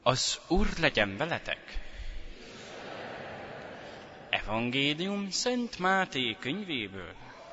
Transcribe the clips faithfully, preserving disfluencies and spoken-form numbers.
Az Úr legyen veletek! Evangélium Szent Máté könyvéből.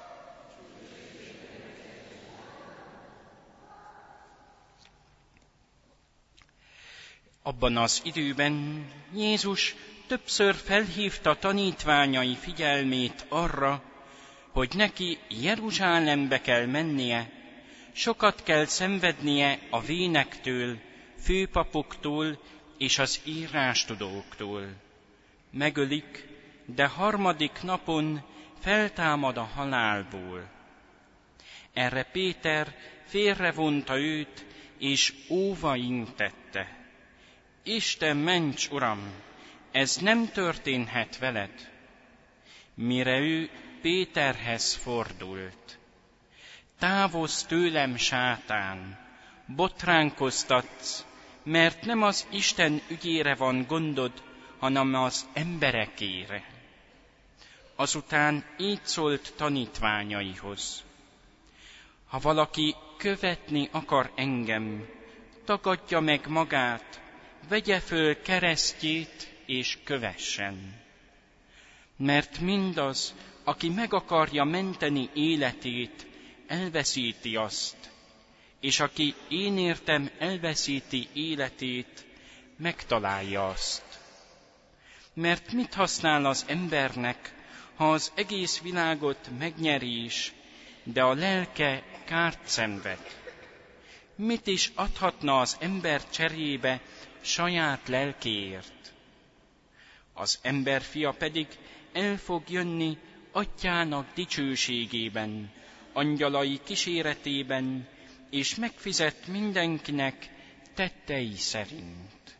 Abban az időben Jézus többször felhívta tanítványai figyelmét arra, hogy neki Jeruzsálembe kell mennie, sokat kell szenvednie a vénektől, főpapoktól és az írástudóktól. Megölik, de harmadik napon feltámad a halálból. Erre Péter félrevonta őt, és óva intette. Isten ments, Uram, ez nem történhet veled. Mire ő Péterhez fordult. Távozz tőlem, sátán, botránkoztatsz, mert nem az Isten ügyére van gondod, hanem az emberekére. Azután így szólt tanítványaihoz. Ha valaki követni akar engem, tagadja meg magát, vegye föl keresztjét és kövessen. Mert mindaz, aki meg akarja menteni életét, elveszíti azt, és aki én értem elveszíti életét, megtalálja azt. Mert mit használ az embernek, ha az egész világot megnyeri is, de a lelke kárt szenved? Mit is adhatna az ember cserébe saját lelkéért? Az emberfia pedig el fog jönni atyának dicsőségében, angyalai kíséretében, és megfizet mindenkinek tettei szerint.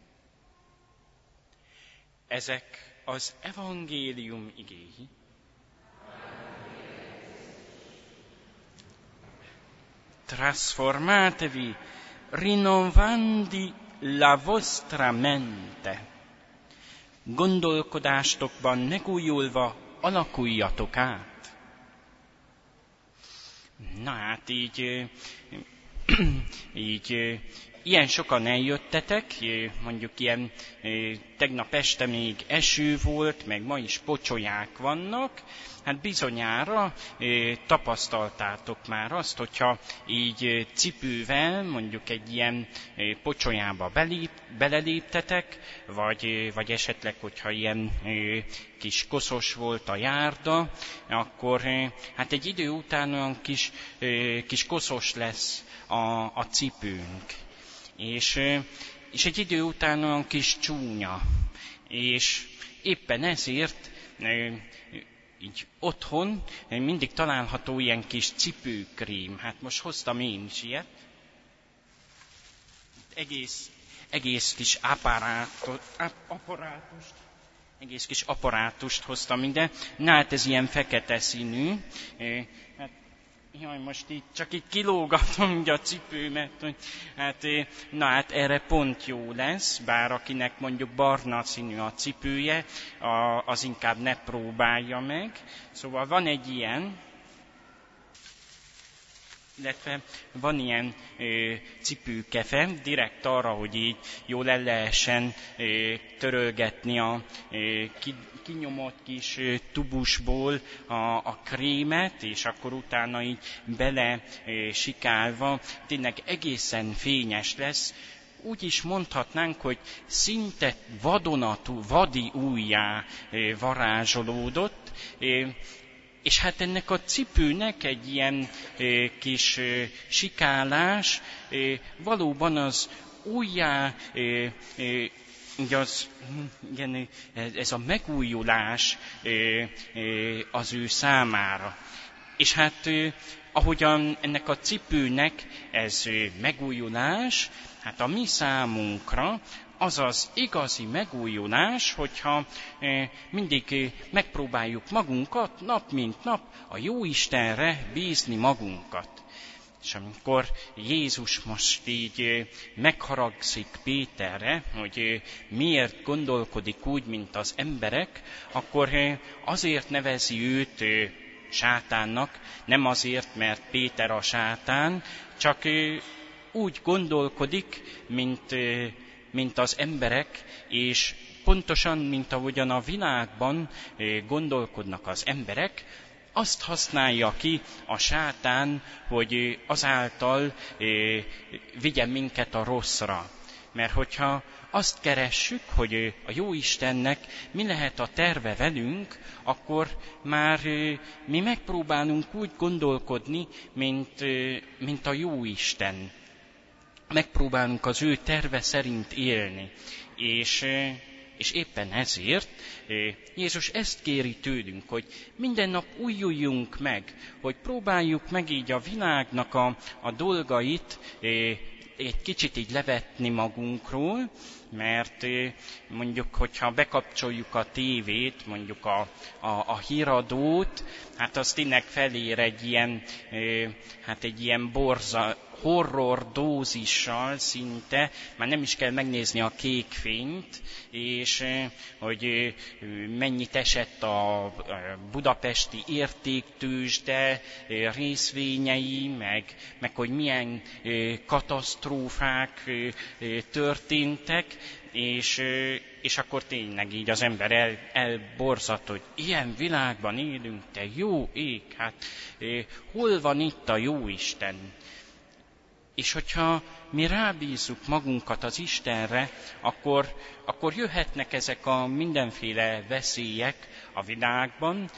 Ezek az evangélium igéi. Trasformatevi, rinnovandi la vostra mente. Gondolkodásokban megújulva alakuljatok át. Na hát így, így ilyen sokan eljöttetek, mondjuk ilyen tegnap este még eső volt, meg ma is pocsolyák vannak, hát bizonyára tapasztaltátok már azt, hogyha így cipővel mondjuk egy ilyen pocsolyába belép, beleléptetek, vagy, vagy esetleg, hogyha ilyen kis koszos volt a járda, akkor hát egy idő után olyan kis, kis koszos lesz a, a cipőnk. És, és egy idő után olyan kis csúnya. És éppen ezért így otthon mindig található ilyen kis cipőkrém. Hát most hoztam én is ilyet. Egész, egész kis apparátust, apparátust, egész kis apparátust hoztam ide. Na hát ez ilyen fekete színű. Hát, jaj, most így csak így kilógatom a cipőmet, hogy hát, na hát erre pont jó lesz, bár akinek mondjuk barna színű a cipője, az inkább ne próbálja meg. Szóval van egy ilyen, illetve van ilyen ö, cipőkefe, direkt arra, hogy így jól el lehessen ö, törölgetni a ö, ki, kinyomott kis ö, tubusból a, a krémet, és akkor utána így bele ö, sikálva tényleg egészen fényes lesz. Úgy is mondhatnánk, hogy szinte vadonatú, vadi ujjá ö, varázsolódott, ö, és hát ennek a cipőnek egy ilyen ö, kis ö, sikálás ö, valóban az ujjá, ö, ö, az, igen, ez a megújulás ö, ö, az ő számára. És hát ö, ahogyan ennek a cipőnek ez ö, megújulás, hát a mi számunkra az az igazi megújulás, hogyha mindig megpróbáljuk magunkat nap mint nap a Jóistenre bízni magunkat. És amikor Jézus most így megharagszik Péterre, hogy miért gondolkodik úgy, mint az emberek, akkor azért nevezi őt sátánnak, nem azért, mert Péter a sátán, csak úgy gondolkodik, mint mint az emberek, és pontosan, mint ahogyan a világban gondolkodnak az emberek, azt használja ki a sátán, hogy azáltal vigyen minket a rosszra. Mert hogyha azt keressük, hogy a Jóistennek mi lehet a terve velünk, akkor már mi megpróbálunk úgy gondolkodni, mint, mint a Jóisten. Megpróbálunk az ő terve szerint élni. És, és éppen ezért Jézus ezt kéri tőlünk, hogy minden nap újuljunk meg, hogy próbáljuk meg így a világnak a, a dolgait egy kicsit így levetni magunkról, mert mondjuk, hogyha bekapcsoljuk a tévét, mondjuk a, a, a híradót, hát az tényleg felér egy ilyen, hát egy ilyen borza, horror dózissal szinte, már nem is kell megnézni a kék fényt, és hogy mennyit esett a budapesti értéktőzsde részvényei, meg, meg hogy milyen katasztrófák történtek, és, és akkor tényleg így az ember el, elborzat, hogy ilyen világban élünk, te jó ég, hát hol van itt a Jóisten? És hogyha mi rábízzuk magunkat az Istenre, akkor, akkor jöhetnek ezek a mindenféle veszélyek a világban,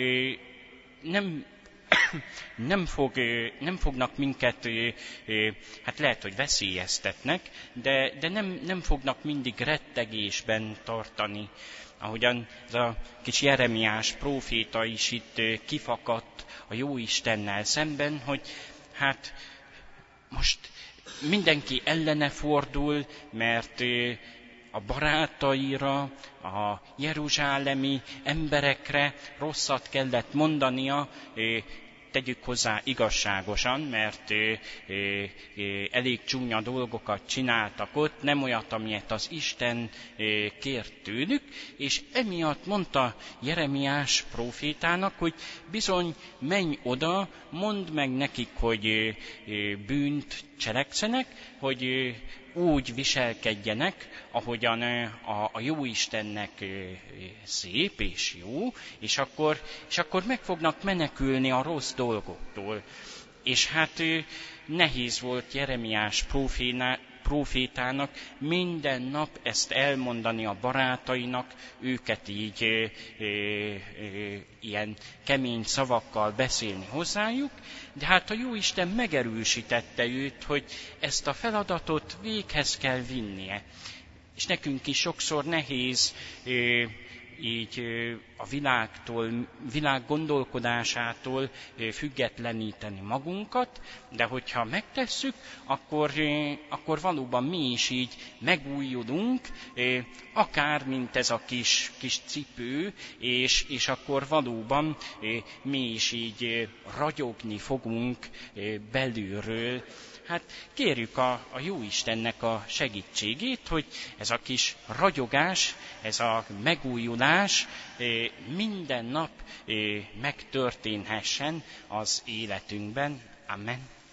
nem, nem, fog, nem fognak minket, hát lehet, hogy veszélyeztetnek, de, de nem, nem fognak mindig rettegésben tartani. Ahogyan ez a kis Jeremiás próféta is itt kifakadt a Jóistennel szemben, hogy hát most mindenki ellene fordul, mert a barátaira, a jeruzsálemi emberekre rosszat kellett mondania, tegyük hozzá igazságosan, mert elég csúnya dolgokat csináltak ott, nem olyat, amilyet az Isten kért tőlük, és emiatt mondta Jeremiás prófétának, hogy bizony menj oda, mondd meg nekik, hogy bűnt cselekszenek, hogy úgy viselkedjenek, ahogyan a, a Jóistennek szép és jó, és akkor, és akkor meg fognak menekülni a rossz dolgoktól. És hát nehéz volt Jeremiás próféná, prófétának minden nap ezt elmondani a barátainak, őket így e, e, e, ilyen kemény szavakkal beszélni hozzájuk, de hát a Jóisten megerősítette őt, hogy ezt a feladatot véghez kell vinnie. És nekünk is sokszor nehéz e, így a világtól, világ gondolkodásától függetleníteni magunkat, de hogyha megtesszük, akkor, akkor valóban mi is így megújulunk, akár mint ez a kis, kis cipő, és, és akkor valóban mi is így ragyogni fogunk belülről. Hát kérjük a, a Jóistennek a segítségét, hogy ez a kis ragyogás, ez a megújulás minden nap megtörténhessen az életünkben. Amen.